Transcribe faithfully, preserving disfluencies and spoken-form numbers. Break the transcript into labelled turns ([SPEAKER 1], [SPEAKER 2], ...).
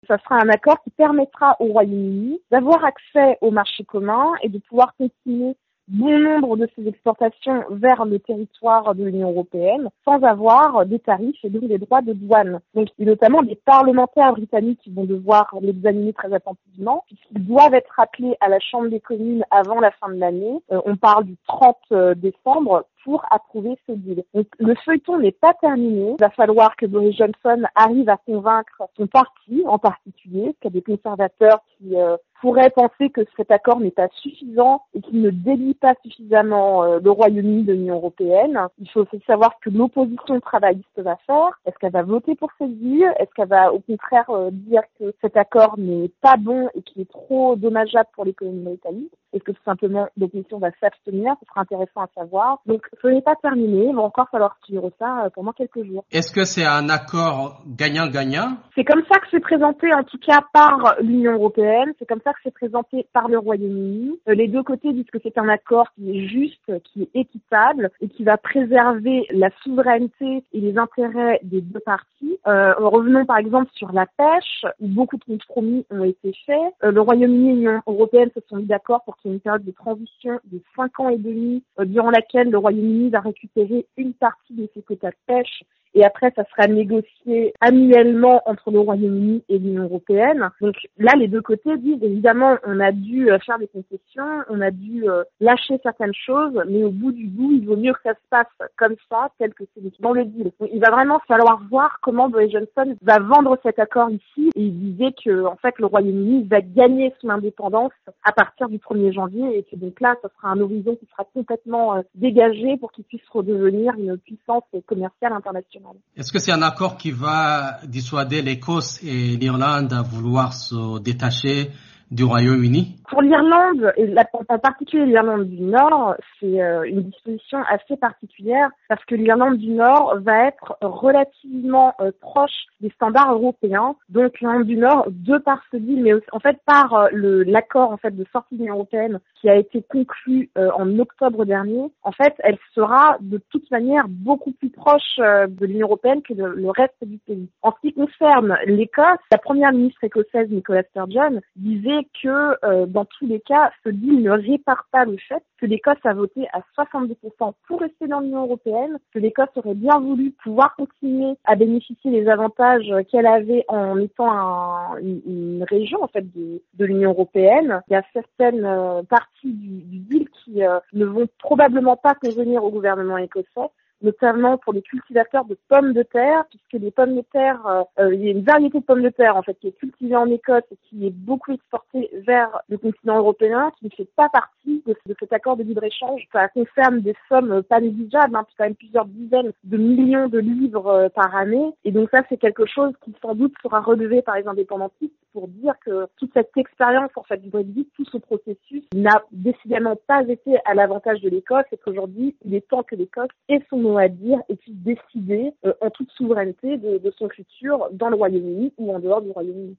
[SPEAKER 1] Ça sera un accord qui permettra au Royaume-Uni d'avoir accès au marché commun et de pouvoir continuer bon nombre de ses exportations vers le territoire de l'Union européenne sans avoir des tarifs et donc des droits de douane. Donc, il y a notamment des parlementaires britanniques qui vont devoir l'examiner très attentivement puisqu'ils doivent être appelés à la Chambre des communes avant la fin de l'année. Euh, on parle du trente décembre pour approuver ce deal. Donc, le feuilleton n'est pas terminé. Il va falloir que Boris Johnson arrive à convaincre son parti en particulier, parce qu'il y a des conservateurs qui euh, pourraient penser que cet accord n'est pas suffisant et qu'il ne délie pas suffisamment euh, le Royaume-Uni de l'Union européenne. Il faut aussi savoir ce que l'opposition travailliste va faire. Est-ce qu'elle va voter pour ce deal? Est-ce qu'elle va au contraire euh, dire que cet accord n'est pas bon et qu'il est trop dommageable pour l'économie britannique? Est-ce que tout simplement l'opposition va s'abstenir? Ce sera intéressant à savoir. Donc, ce n'est pas terminé. Il va encore falloir suivre ça pendant quelques jours.
[SPEAKER 2] Est-ce que c'est un accord gagnant-gagnant?
[SPEAKER 1] C'est comme ça que c'est présenté, en tout cas, par l'Union européenne. C'est comme ça que c'est présenté par le Royaume-Uni. Les deux côtés disent que c'est un accord qui est juste, qui est équitable et qui va préserver la souveraineté et les intérêts des deux parties. Euh, revenons par exemple sur la pêche, où beaucoup de compromis ont été faits. Euh, le Royaume-Uni et l'Union européenne se sont mis d'accord pour qu'il y ait une période de transition de cinq ans et demi, euh, durant laquelle le Royaume-Uni va récupérer une partie de ses quotas de pêche. Et après, ça sera négocié annuellement entre le Royaume-Uni et l'Union européenne. Donc là, les deux côtés disent, évidemment, on a dû faire des concessions, on a dû euh, lâcher certaines choses, mais au bout du bout, il vaut mieux que ça se passe comme ça, tel que c'est dans le deal. Donc, il va vraiment falloir voir comment Boris Johnson va vendre cet accord ici. Et il disait que, en fait, le Royaume-Uni va gagner son indépendance à partir du premier janvier, et que donc là, ça sera un horizon qui sera complètement euh, dégagé pour qu'il puisse redevenir une puissance commerciale internationale.
[SPEAKER 2] Est-ce que c'est un accord qui va dissuader l'Écosse et l'Irlande à vouloir se détacher du Royaume-Uni?
[SPEAKER 1] Pour l'Irlande, et en particulier l'Irlande du Nord, c'est euh, une disposition assez particulière parce que l'Irlande du Nord va être relativement euh, proche des standards européens. Donc l'Irlande du Nord, de par ce deal, mais aussi, en fait par euh, le, l'accord en fait de sortie de l'Union européenne qui a été conclu euh, en octobre dernier, en fait, elle sera de toute manière beaucoup plus proche euh, de l'Union européenne que le, le reste du pays. En ce qui concerne l'Écosse, la première ministre écossaise Nicola Sturgeon disait que euh, dans tous les cas, ce deal ne répare pas le fait que l'Écosse a voté à soixante-dix pour cent pour rester dans l'Union européenne, que l'Écosse aurait bien voulu pouvoir continuer à bénéficier des avantages qu'elle avait en étant un, une, une région en fait de, de l'Union européenne. Il y a certaines euh, parties du, du deal qui euh, ne vont probablement pas convenir au gouvernement écossais, notamment pour les cultivateurs de pommes de terre, puisque les pommes de terre, euh, il y a une variété de pommes de terre en fait qui est cultivée en Écosse et qui est beaucoup exportée vers le continent européen, qui ne fait pas partie de, de cet accord de libre-échange. Ça concerne des sommes pas négligeables, hein, quand même plusieurs dizaines de millions de livres euh, par année, et donc ça c'est quelque chose qui sans doute sera relevé par les indépendantistes pour dire que toute cette expérience en fait du Brexit, tout ce processus n'a décidément pas été à l'avantage de l'Écosse et qu'aujourd'hui il est temps que l'Écosse ait son mot à dire et puisse décider euh, en toute souveraineté de, de son futur dans le Royaume-Uni ou en dehors du Royaume-Uni.